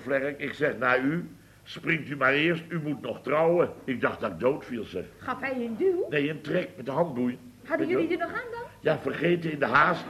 vlerk. Ik zeg, naar u. Springt u maar eerst, u moet nog trouwen. Ik dacht dat ik dood viel, zeg. Gaf hij een duw? Nee, een trek met de handboei. Hadden jullie er nog aan dan? Ja, vergeten in de haast.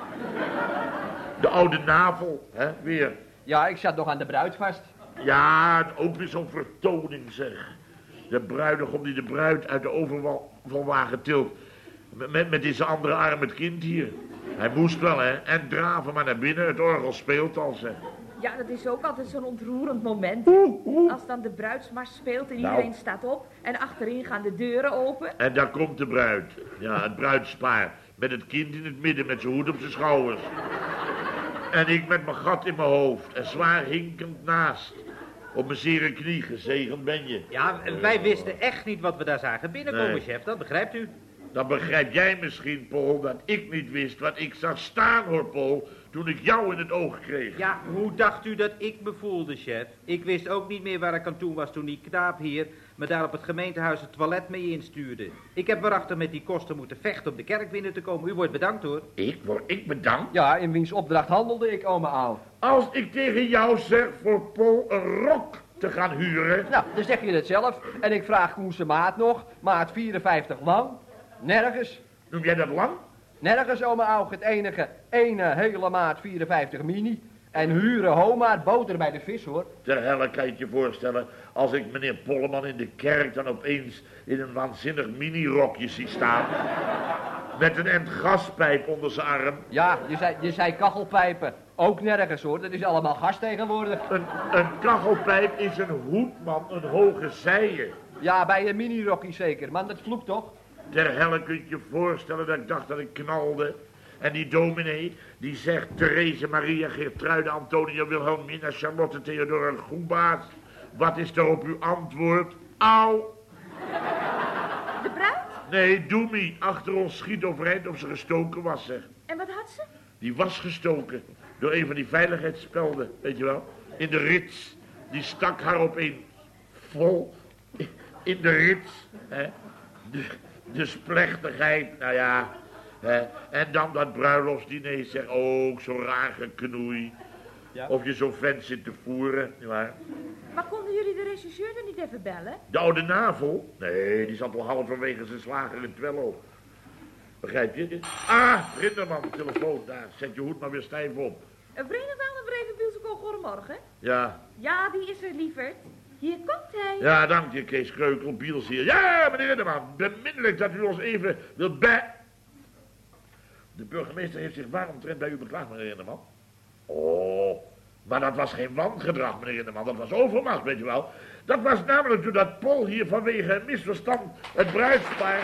De oude navel, hè, weer. Ja, ik zat nog aan de bruid vast. Ja, ook weer zo'n vertoning, zeg. De bruidegom die de bruid uit de overvalwagen tilt. Met deze andere arm het kind hier. Hij moest wel, hè. En draven maar naar binnen. Het orgel speelt al, zeg. Ja, dat is ook altijd zo'n ontroerend moment. Als dan de bruidsmars speelt en iedereen staat op. En achterin gaan de deuren open. En daar komt de bruid. Ja, het bruidspaar. Met het kind in het midden, met zijn hoed op zijn schouders. En ik met mijn gat in mijn hoofd. En zwaar hinkend naast. Op mijn zere knie, gezegend ben je. Ja, wij wisten echt niet wat we daar zagen binnenkomen, Nee. chef. Dat begrijpt u. Dan begrijp jij misschien, Paul, dat ik niet wist wat ik zag staan, hoor, Paul, toen ik jou in het oog kreeg. Ja, hoe dacht u dat ik me voelde, chef? Ik wist ook niet meer waar ik aan toe was toen die knaap hier me daar op het gemeentehuis het toilet mee instuurde. Ik heb waarachtig met die kosten moeten vechten om de kerk binnen te komen. U wordt bedankt, hoor. Word ik bedankt? Ja, in wiens opdracht handelde ik, oma Aal? Als ik tegen jou zeg voor Paul een rok te gaan huren. Nou, dan zeg je het zelf. En ik vraag Koense maat nog. Maat 54 lang. Nergens. Noem jij dat lang? Nergens, oma Aug, het enige. Ene hele maat 54 mini. En huren homaat, boter bij de vis, hoor. Ter helle kan je het je voorstellen, als ik meneer Polleman in de kerk dan opeens in een waanzinnig minirokje zie staan. Met een end gaspijp onder zijn arm. Ja, je zei kachelpijpen. Ook nergens, hoor. Dat is allemaal gas tegenwoordig. Een kachelpijp is een hoedman, een hoge zijen. Ja, bij een minirokje zeker. Man, dat vloekt toch? Ter helle kun je je voorstellen dat ik dacht dat ik knalde. En die dominee, die zegt Therese, Maria, Geertruide, Antonia, Wilhelmina, Charlotte, Theodora, Goebaas. Wat is daarop uw antwoord? Au! De bruid? Nee, Doemie, achter ons schiet overeind of ze gestoken was, zeg. En wat had ze? Die was gestoken door een van die veiligheidsspelden, weet je wel. In de rits. Die stak haar opeens vol in de rits. Hè. Dus plechtigheid, nou ja. Hè. En dan dat bruiloftsdiner, zeg, ook zo raar geknoei. Ja. Of je zo'n vent zit te voeren, nietwaar? Maar konden jullie de regisseur er niet even bellen? De oude navel? Nee, die zat al halverwege zijn slager in Twello. Begrijp je? Ah, Rinderman, telefoon daar. Zet je hoed maar weer stijf op. Een vreemde even Bielsekool, goedemorgen. Ja. Ja, wie is er, lieverd? Hier komt hij. Ja, dank je, Kees Kreukel, Biels hier. Ja, meneer Rinderman, beminnelijk dat u ons even wilt bij... De burgemeester heeft zich waaromtrent bij u beklaagd, meneer Rinderman. Oh, maar dat was geen wangedrag, meneer Rinderman. Dat was overmacht, weet je wel. Dat was namelijk toen dat Paul hier vanwege een misverstand het bruidspaar...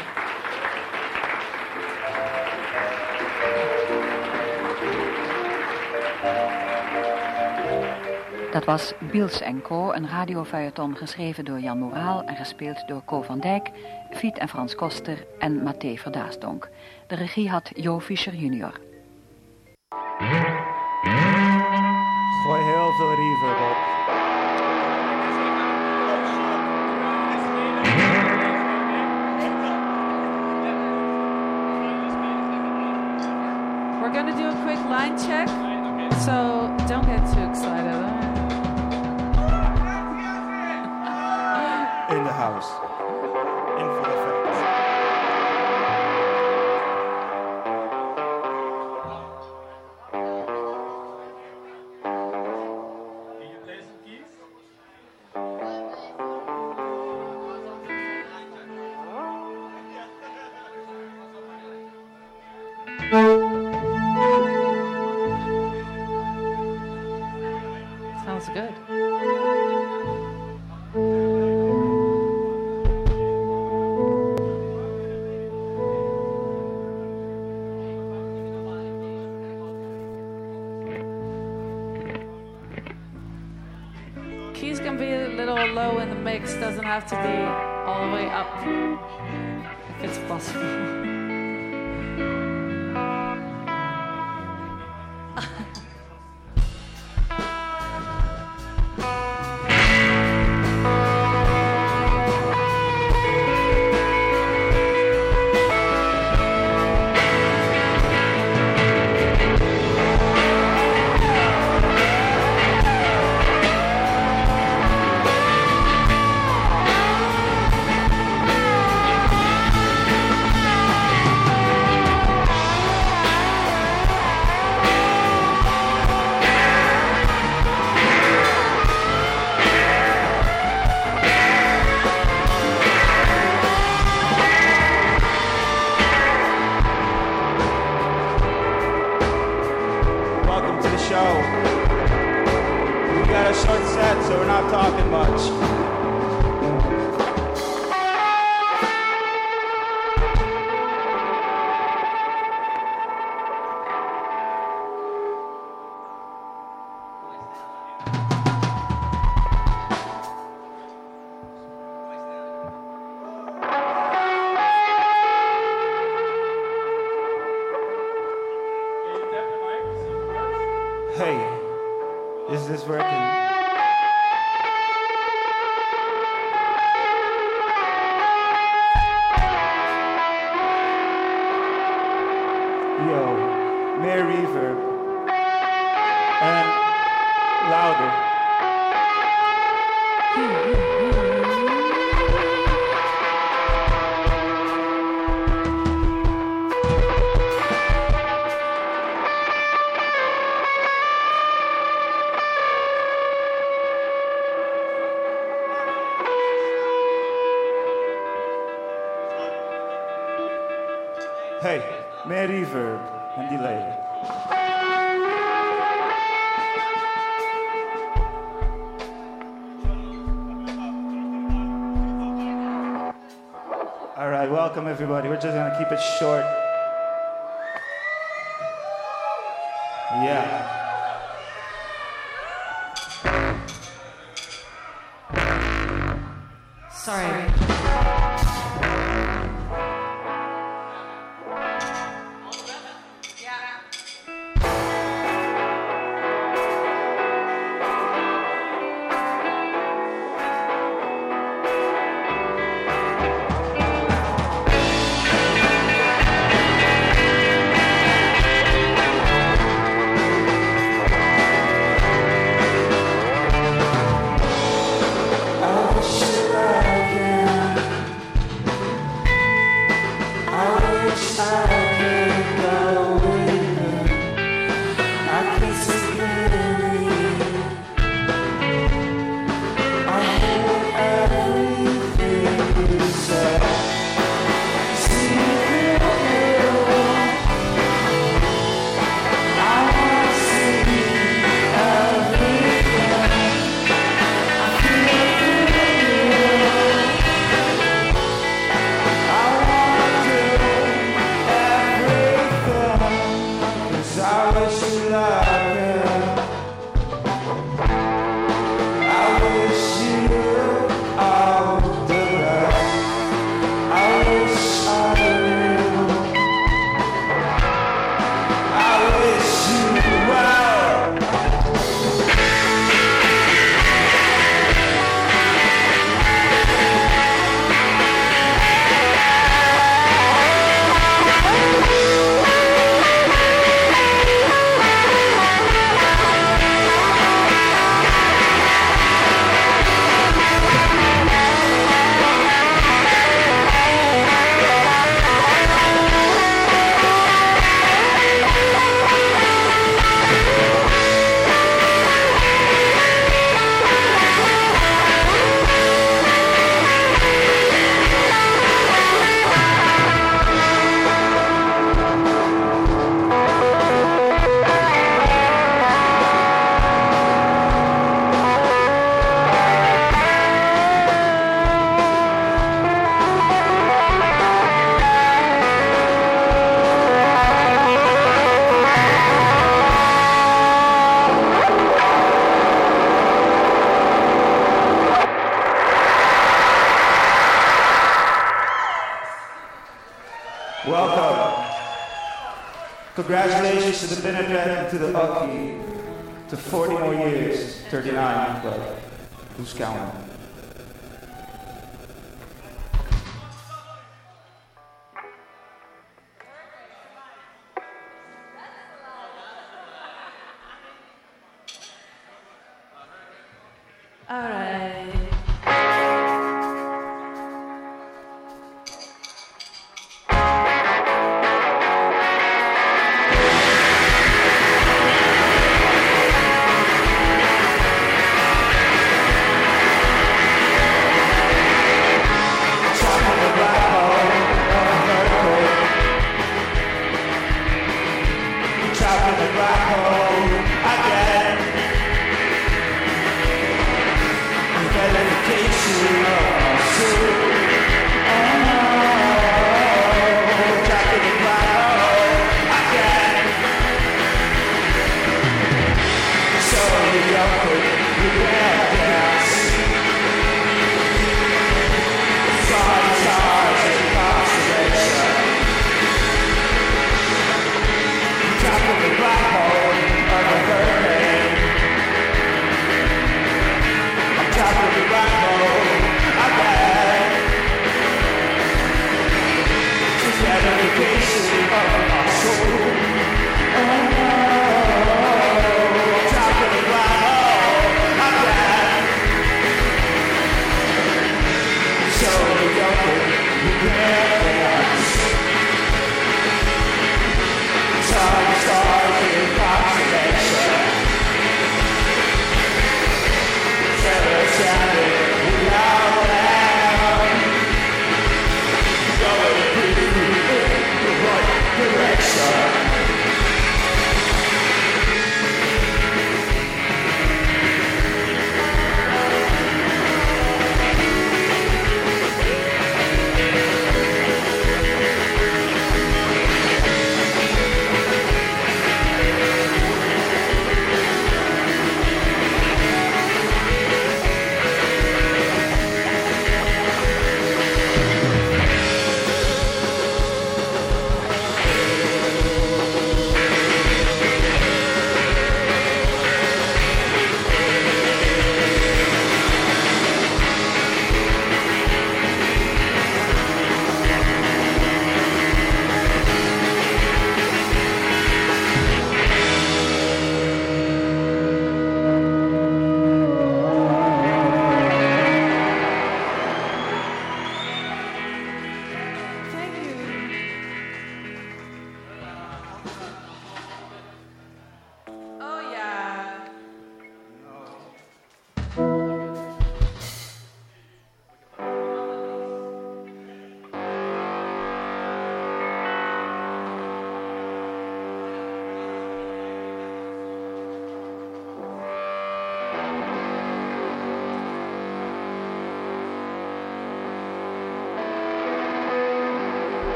Dat was Biels & Co, een radiofeuilleton geschreven door Jan Moraal en gespeeld door Co van Dijk, Fiet en Frans Koster en Mathé Verdaasdonk. De regie had Jo Fischer junior. Gooi heel veel reverb op. We're going to do a quick line check, so don't get too excited. In the house. In full effect. Can you play some keys? Sounds good. Keys can be a little low in the mix, doesn't have to be all the way up, if it's possible. short set, so we're not talking much. Hey, is this working? Yo, more reverb and louder. Hey, more reverb and delay. All right, welcome everybody. We're just gonna keep it short. Yeah. Sorry. Welcome. Congratulations to the Vinaigrette and to the Ucky. To 40 more years, 39, but who's counting? All right.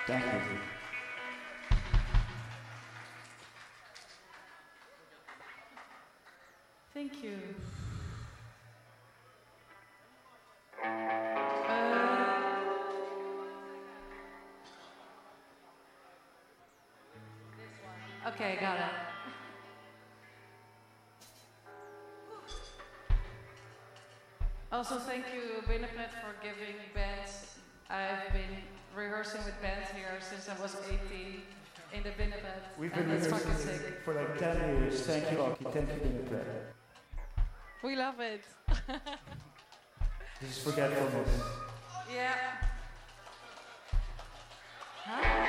Dank u. Thank you. Okay, got it. Also, thank you, Binnenpret, for giving bands. I've been rehearsing with bands here since I was 18 in the Binnenpret. We've been rehearsing for like 10 years. Thank you, Aki. Thank you, Binnenpret. We love it. This is forgetfulness. Yeah. Huh?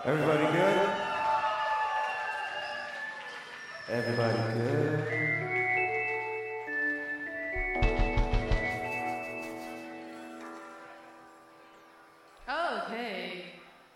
Everybody good? Everybody good? Okay.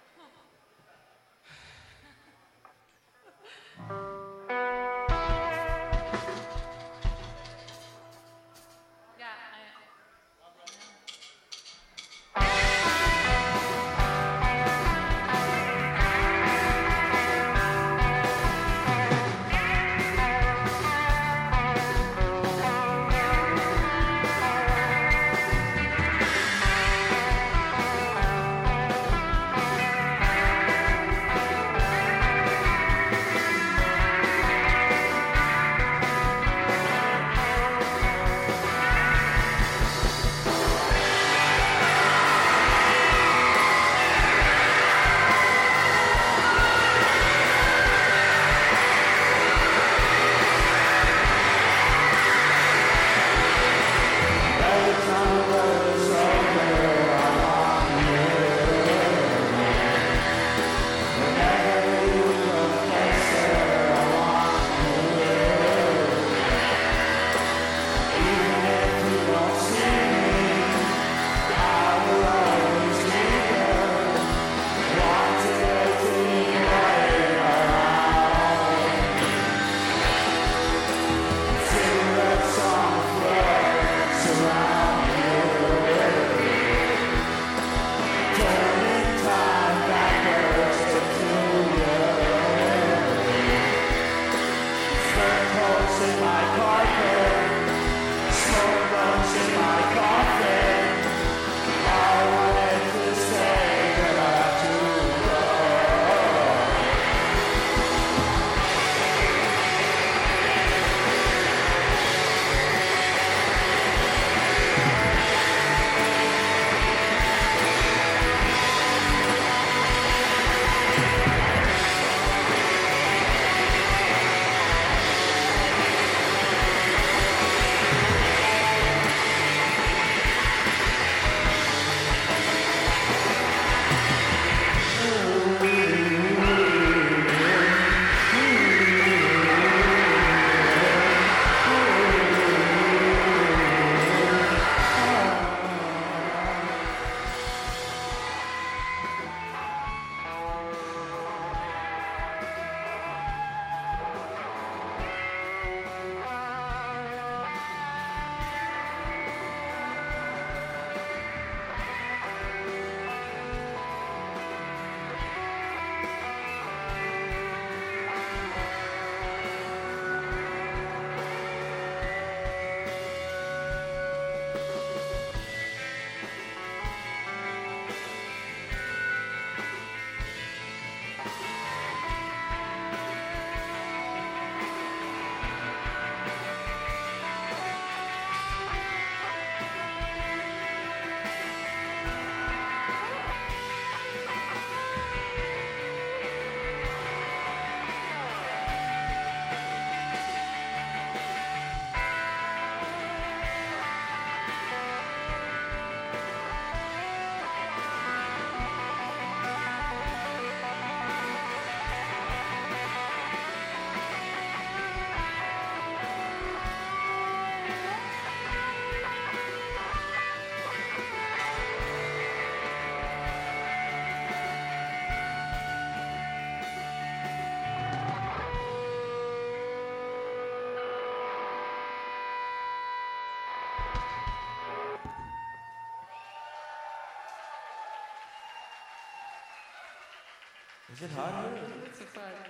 Is it hot here? It's a fact.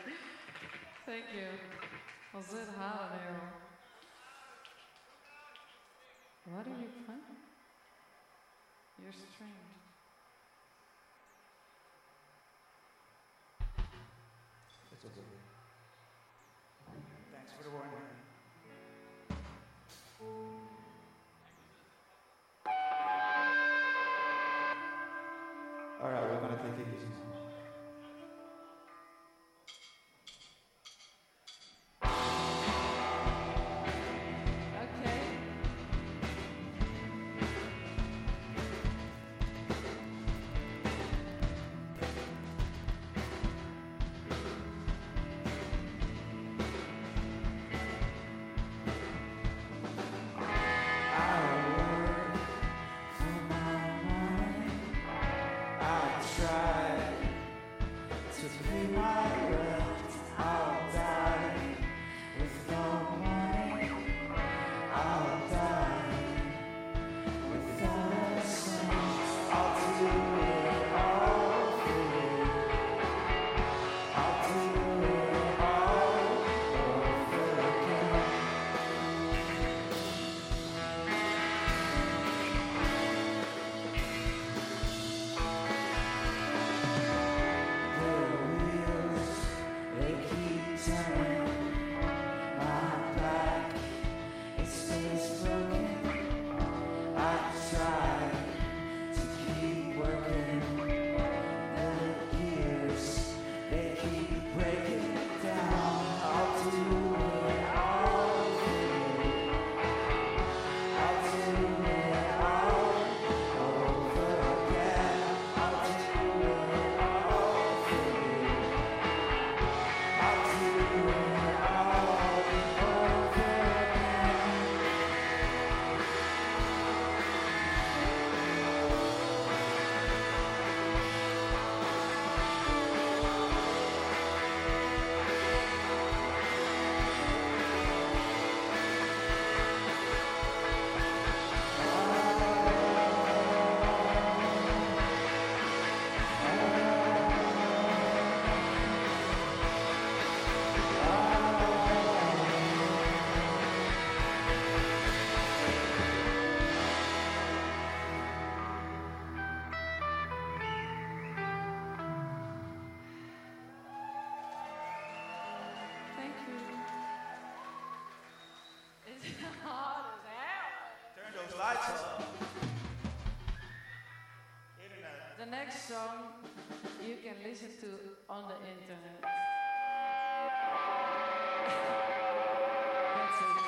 Thank you. Was it hot in here? What are you playing? You're strange. It's okay. Thanks for the warning. All right, we're gonna take it easy. The next song you can listen to on the internet. That's it.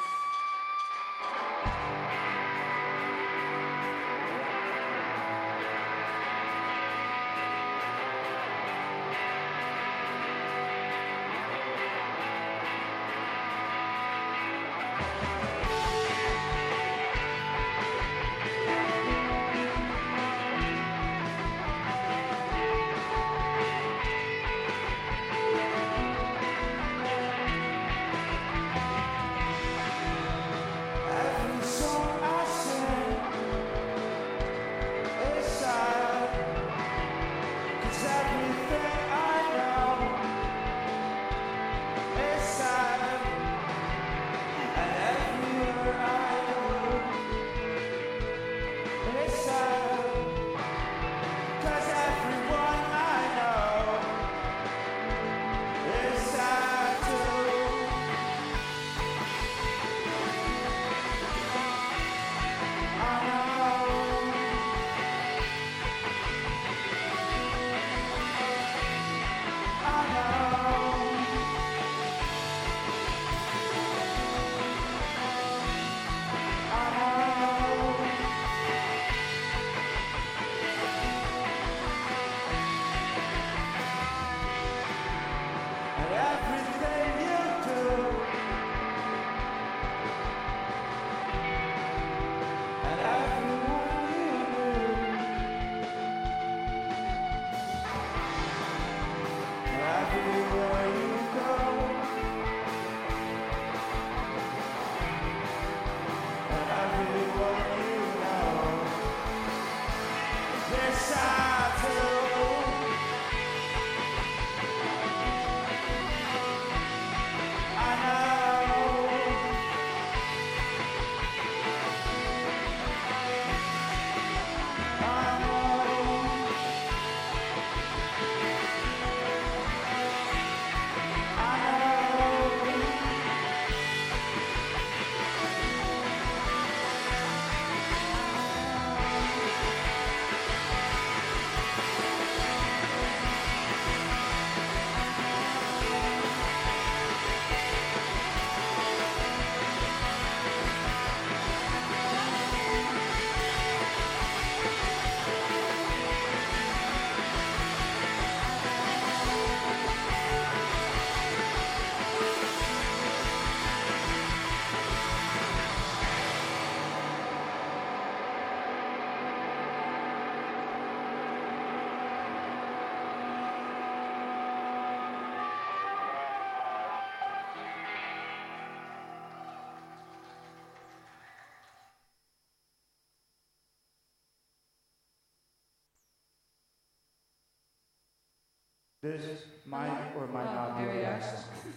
This might or might not be the last song.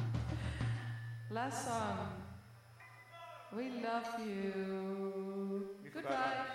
Last song. We love you. Goodbye.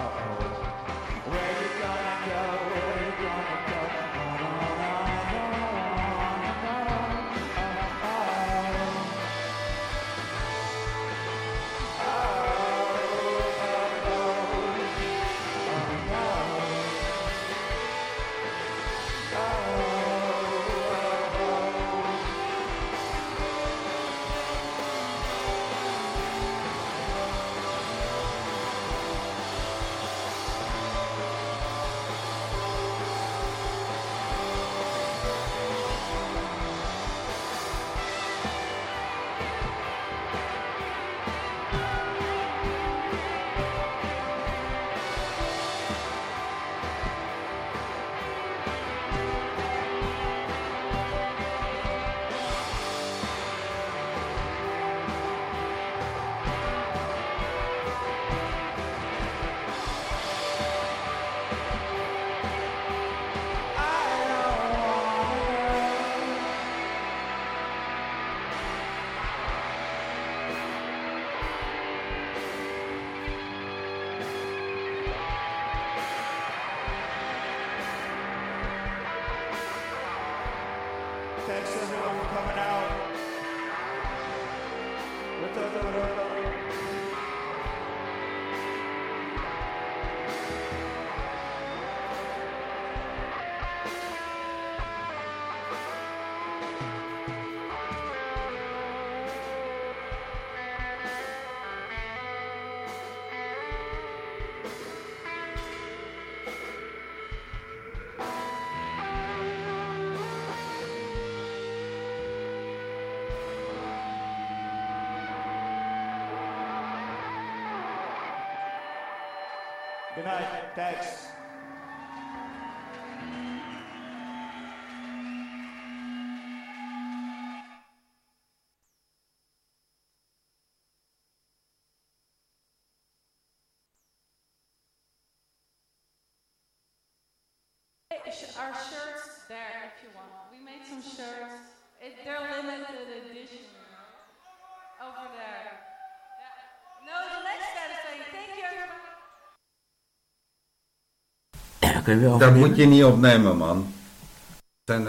Where you gonna go? Where you gonna go? I don't know. Thanks everyone for coming out. Good night. Thanks. Our shirts there if you want. We made some shirts. They're limited edition. Over there. Yeah. No, the next guy is saying thank you everybody. Dat moet je niet opnemen, man. Zijn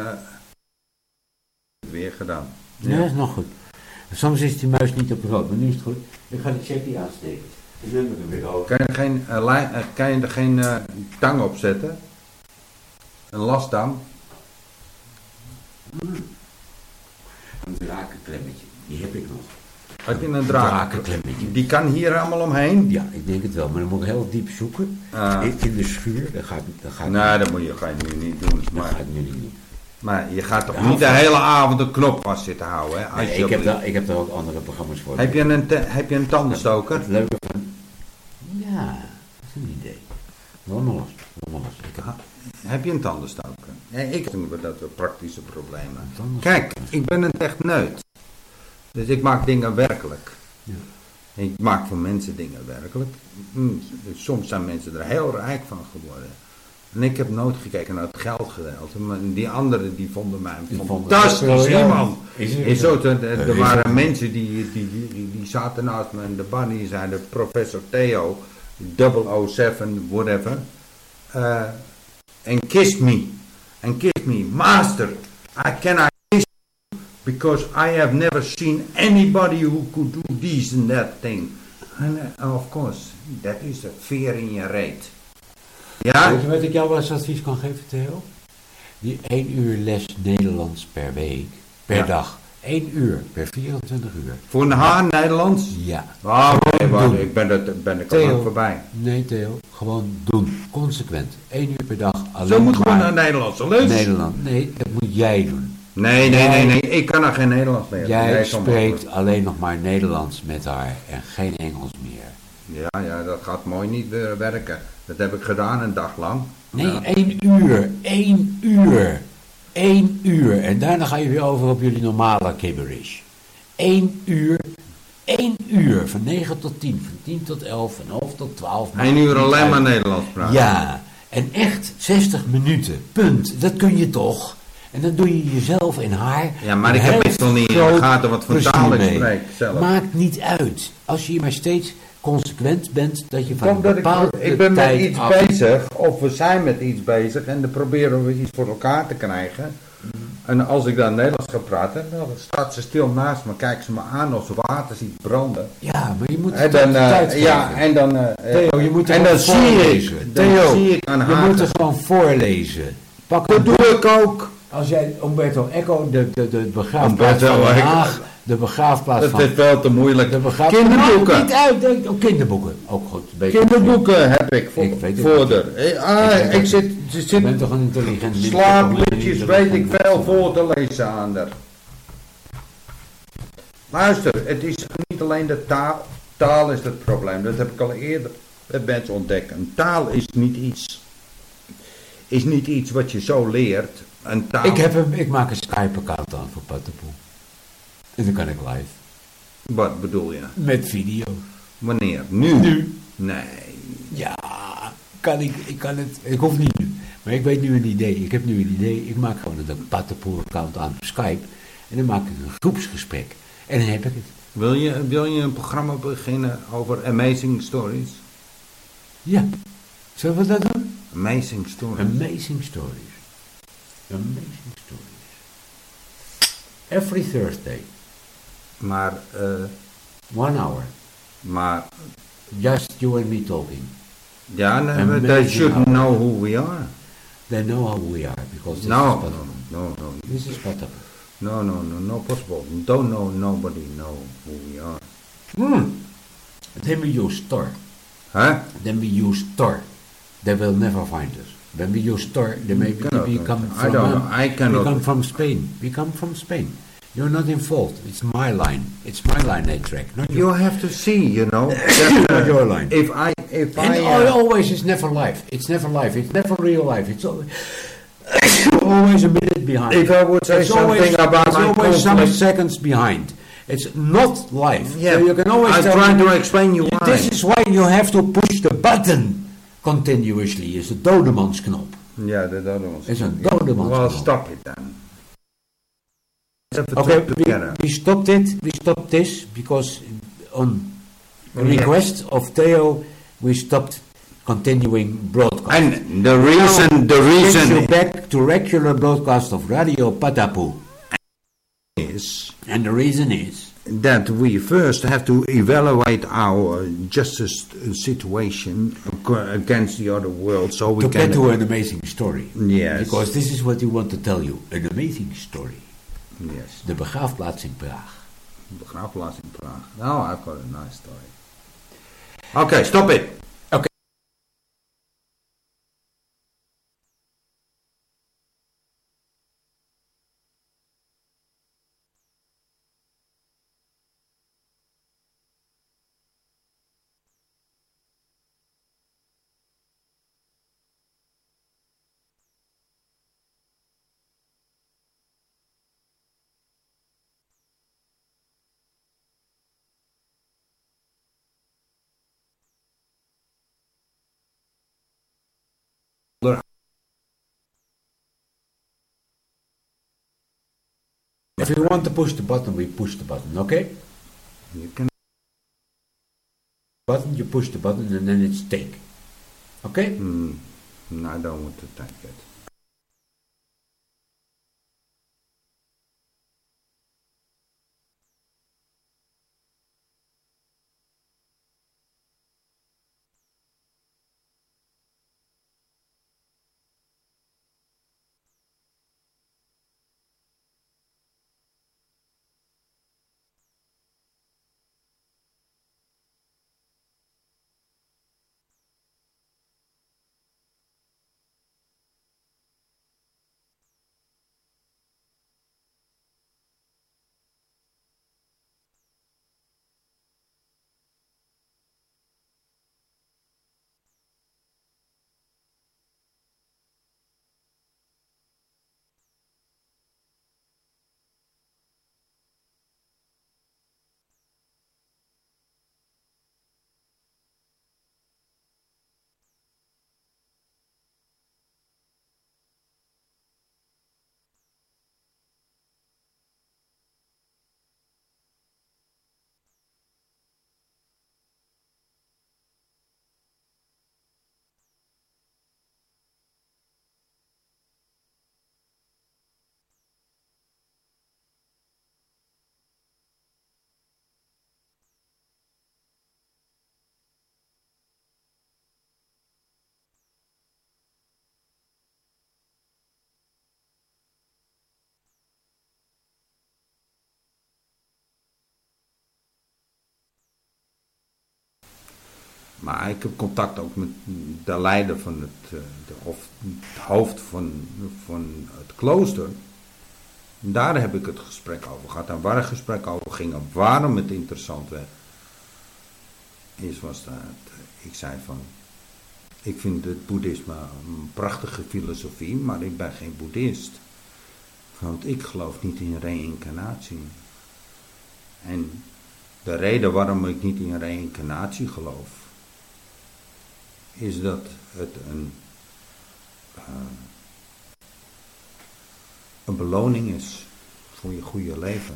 weer gedaan. Ja, dat is nog goed. Soms is die muis niet op rood, maar nu is het goed. Ik ga de checkie aansteken. En dan heb ik hem weer over. Kan je er geen tang op zetten? Een lastang? Een drakenklemmetje, die heb ik nog. Heb je een drakenklemmetje? Die kan hier allemaal omheen? Ja, ik denk het wel, maar dan moet ik heel diep zoeken. In de schuur, dat ga ik nee, dat ga je nu niet doen. Dat ga ik nu niet doen. Maar je gaat toch niet de hele avond de knop vast zitten houden, hè? Nee, ik heb daar ook andere programma's voor. Heb je een tandenstoker? Het leuke van... Ja, dat is een idee. Laat maar los. Heb je een tandenstoker? Nee, ik denk dat we praktische problemen. Kijk, ik ben een techneut. Dus ik maak dingen werkelijk. Ja. Ik maak voor mensen dingen werkelijk. Soms zijn mensen er heel rijk van geworden. En ik heb nooit gekeken naar het geldgedeelte. Maar die anderen die vonden mij fantastisch iemand. Er waren mensen die zaten naast me in de bar. Die zeiden professor Theo 007 whatever. And kissed me. Master, I cannot kiss you. Because I have never seen anybody who could do this and that thing. And of course, that is a veer in je reet. Ja? Weet je wat ik jou wel eens advies kan geven, Theo? Die 1 uur les Nederlands per week, per dag. 1 uur per 24 uur. Voor een haar Nederlands? Ja. Ik ben er al voorbij. Nee, Theo, gewoon doen. Consequent. 1 uur per dag. Alleen zo moet gewoon een Nederlandse les. Nederland. Nee, dat moet jij doen. Nee. Ik kan er geen Nederlands meer. Jij spreekt alleen nog maar Nederlands met haar en geen Engels meer. Ja, dat gaat mooi niet werken. Dat heb ik gedaan een dag lang. Nee, 1 uur. 1 uur. 1 uur. En daarna ga je weer over op jullie normale gibberish. 1 uur. 1 uur. Van 9 tot 10. Van 10 tot 11. Van 11 tot 12. 1 uur alleen maar Nederlands praten. Ja. En echt 60 minuten. Punt. Dat kun je toch. En dan doe je jezelf en haar. Ja, maar ik heb meestal niet in de gaten wat voor taal ik spreek zelf. Maakt niet uit. Als je maar steeds consequent bent dat je van een bepaalde ik ben tijd met iets bezig, of we zijn met iets bezig en dan proberen we iets voor elkaar te krijgen. En als ik dan Nederlands ga praten, dan staat ze stil naast me, kijkt ze me aan of ze water ziet branden. Ja, maar je moet en dan, tijd ja, en dan Theo, je moet er en dan voorlezen. Theo, zie ik aan haar. Je moet er gewoon voorlezen. Pak dat doe ik ook. Als jij Umberto Eco, de begraafplaats van Den Haag, de begraafplaats van... Dat is veel te moeilijk. Kinderboeken. Niet uit, oh, kinderboeken. Ook goed. Kinderboeken heb ik voor ik zit je bent toch een intelligent slaapliedjes weet ik veel voor te lezen aan haar. Luister, het is niet alleen de taal. Taal is het probleem. Dat heb ik al eerder met mensen ontdekt. Een taal is niet iets wat je zo leert. Een taal... Ik maak een Skype-account aan voor Pattenpoel. En dan kan ik live. Wat bedoel je? Met video. Wanneer? Nu? Nee. Ja, kan ik kan het. Ik hoef niet nu. Maar ik weet nu een idee. Ik heb nu een idee. Ik maak gewoon een Pattenpoel-account aan op Skype. En dan maak ik een groepsgesprek. En dan heb ik het. Wil je een programma beginnen over Amazing Stories? Ja. Zullen we dat doen? Amazing Stories. Amazing Stories. Amazing Stories. Every Thursday. Maar, 1 hour. Maar... Just you and me talking. Yeah, no, they should know who we are. They know how we are, because this no, is possible. No. This is possible. No possible. Don't know, nobody know who we are. Then we use Tor. Huh? Then we use Tor. They will never find us. When we use Tor, they maybe we come from Spain. We come from Spain. You're not involved. It's my line. It's my line they track. Not you have to see, you know. Not your line. If I always is never live. It's never live. It's never real life. It's always a minute behind. If I would say something about my always some seconds behind. It's not live. Yeah, so you can always I'm trying to explain you why. This is why you have to push the button continuously. Is de dodemansknop. Ja, de dodemansknop. Is een dodemansknop. Well, stop it then. Okay, we stopped it. We stopped this because on request of Theo, we stopped continuing broadcast. And the reason takes you back to regular broadcast of Radio Patapu. And the reason is that we first have to evaluate our justice situation against the other world, so we to can get to an amazing story. Yes, because this is what we want to tell you: an amazing story. Yes. De begraafplaats in Praag. De begraafplaats in Praag. Now I've got a nice story. Okay, stop it. Okay. If you want to push the button, we push the button, okay? You can. Button, you push the button and then it's take. Okay? No, I don't want to take it. Maar ik heb contact ook met de leider van het hoofd van het klooster. Daar heb ik het gesprek over gehad. En waar het gesprek over ging en waarom het interessant werd, was dat ik zei van, ik vind het boeddhisme een prachtige filosofie, maar ik ben geen boeddhist. Want ik geloof niet in reïncarnatie. En de reden waarom ik niet in reïncarnatie geloof, is dat het een beloning is voor je goede leven.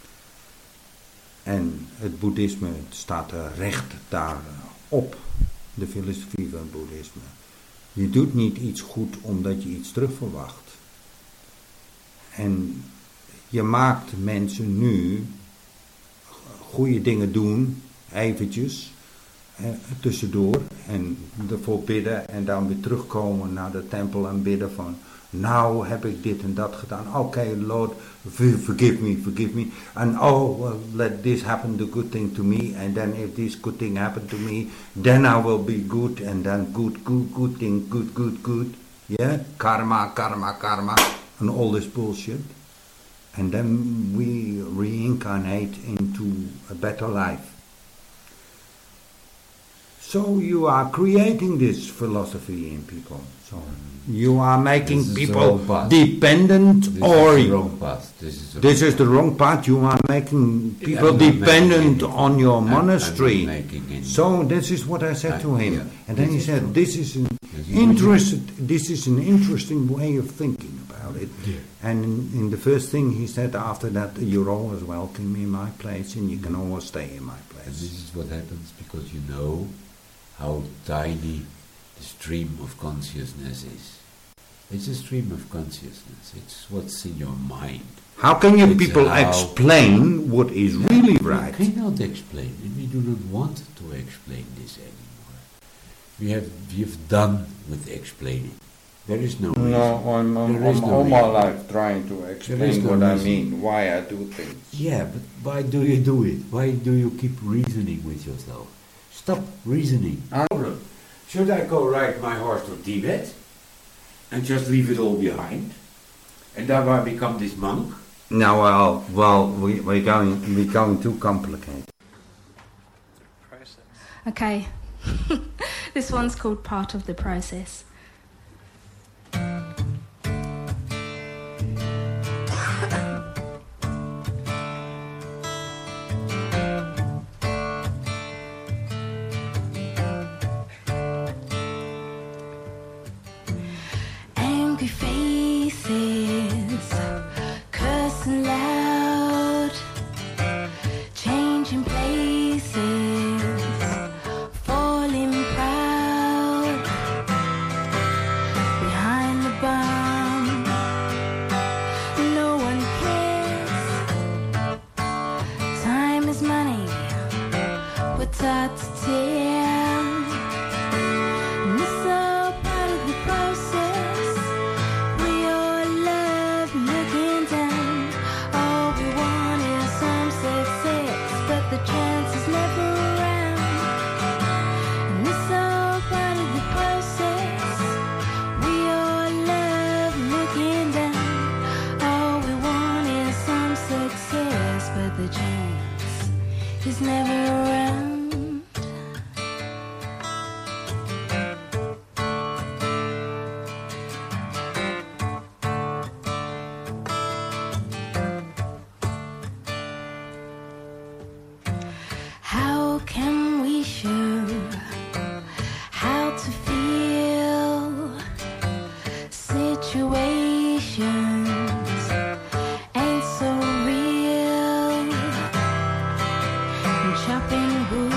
En het boeddhisme staat er recht daarop, de filosofie van het boeddhisme. Je doet niet iets goed omdat je iets terug verwacht. En je maakt mensen nu goede dingen doen, eventjes, tussendoor, en ervoor bidden en dan weer terugkomen naar de tempel en bidden van, nou heb ik dit en dat gedaan, oké, Lord, forgive me, and let this happen, the good thing to me, and then if this good thing happened to me, then I will be good, and then good thing, good, yeah, karma, and all this bullshit, and then we reincarnate into a better life. So you are creating this philosophy in people. So you are making people dependent, or this is the wrong path. You are making people dependent on your monastery. So this is what I said to him, and then he said, "This is an interesting way of thinking about it." And in the first thing he said after that, "You're always welcome in my place, and you can always stay in my place." And this is what happens because you know how tiny the stream of consciousness is. It's a stream of consciousness. It's what's in your mind. How can you people explain what is really right? We cannot explain, and we do not want to explain this anymore. We have done with explaining. There is no reason. No, I'm all my life trying to explain what I mean, why I do things. Yeah, but why do you do it? Why do you keep reasoning with yourself? Stop reasoning. Should I go ride my horse to Tibet and just leave it all behind? And then I become this monk? No, we're going too complicated. Okay. This one's called Part of the Process. Chopping wood.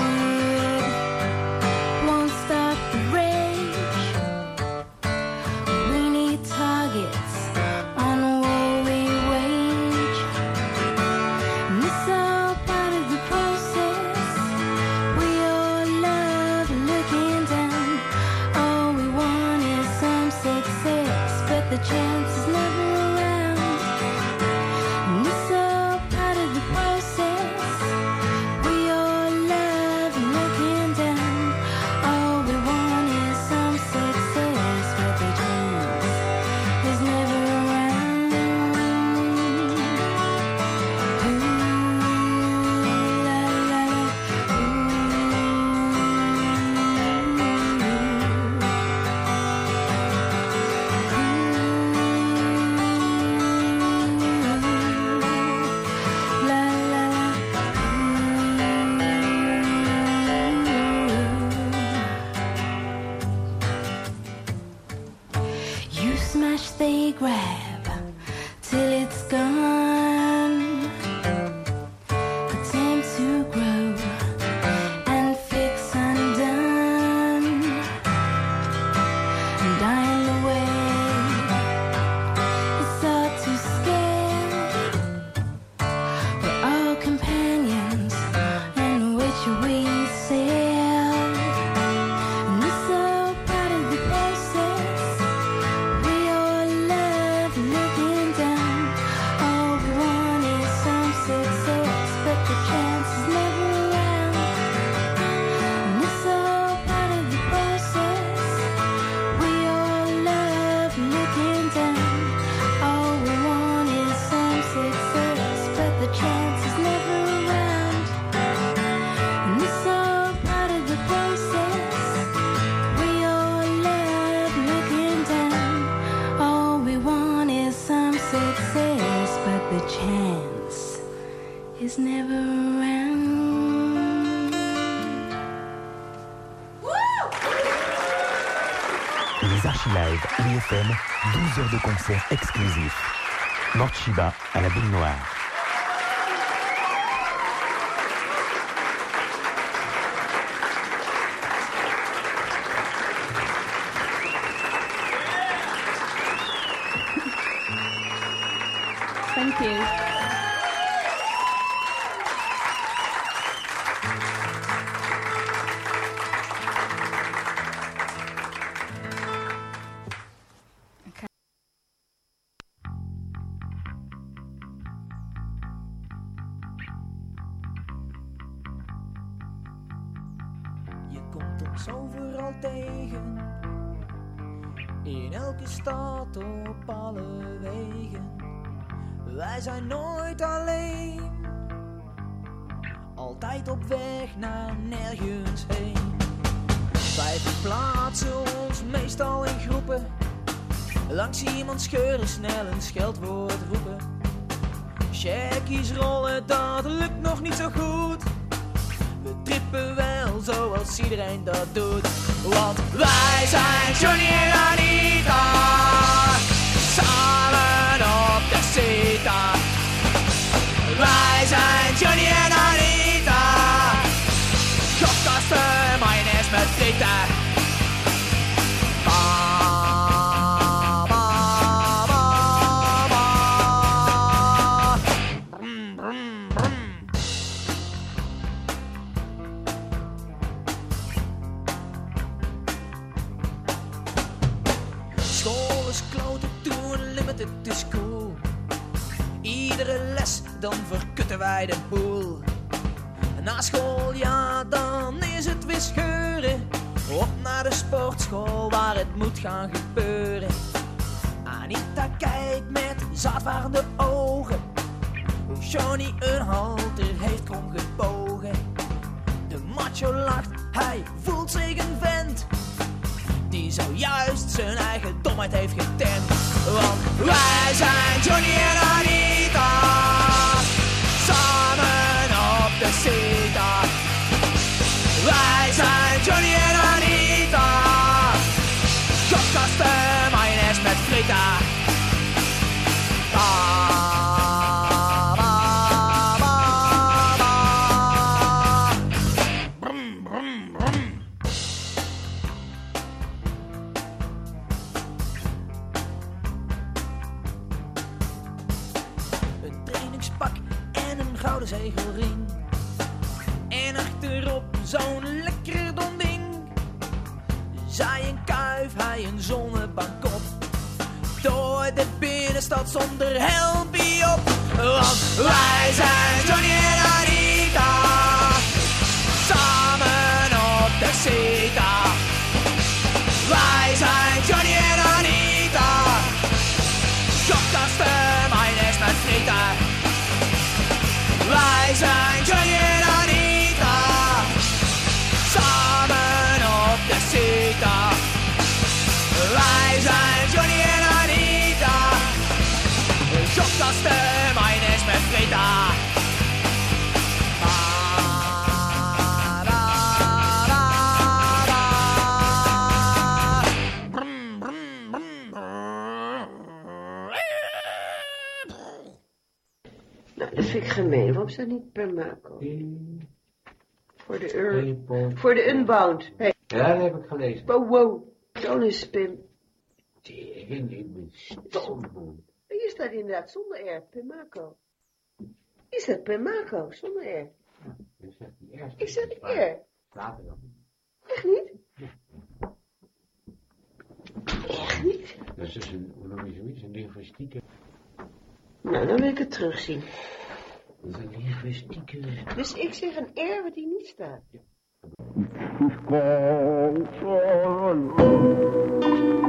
les Archilives, l'IFM, 12 heures de concerts exclusifs. Mort Shiba à la boule noire. Thank you. Je komt ons overal tegen, in elke stad, op alle wegen. Wij zijn nooit alleen, altijd op weg naar nergens heen. Wij verplaatsen ons meestal in groepen, langs iemand scheuren, snel een scheldwoord roepen. Checkies rollen, dat lukt nog niet zo goed. We trippen wel zoals iedereen dat doet. Want wij zijn Johnny en Anita, samen op de Sita. Wij zijn Johnny en Anita, gokkasten, mayonaise met frieten. School is kloten, toen limited to school. Iedere les, dan verkutten wij de boel. Na school, ja, dan is het weer scheuren. Op naar de sportschool, waar het moet gaan gebeuren. Anita kijkt met zaadwarende ogen hoe Johnny een halter heeft omgebogen. De macho lacht, hij voelt zich een vent die zojuist zijn eigen domheid heeft getemd. Want wij zijn Johnny en Anita, samen op de Sita. Wij zijn Johnny en Anita, gokkasten, mayonaise met frieten. Gouden zegelring en achterop zo'n lekker donding. Zij een kuif, hij een zonnebank op, door de binnenstad zonder helmpie op. Want wij zijn Johnny en Anita, samen op de Sita. Wij zijn Johnny en Anita, gokkasten, mayonaise met frieten. Wij zijn Johnny en Anita, samen op de Sita. Wij zijn Johnny en Anita, gokkasten, mayonaise met frieten. Nou, dat vind ik gemeen. Waarom staat niet per Marco? Voor de Unbound. Hey. Ja, dat heb ik gelezen. Wow. Toon is Pim. Ik ben stom. Hier staat inderdaad zonder R. Per Marco. Hier staat per Marco, zonder R. Ik zeg die R. Later dan. Echt niet? Echt niet? Dat is dus een linguïstieke... Nou, dan wil ik het terugzien. Dat is een linguïstieke... Dus ik zeg een R wat hier niet staat. Ja.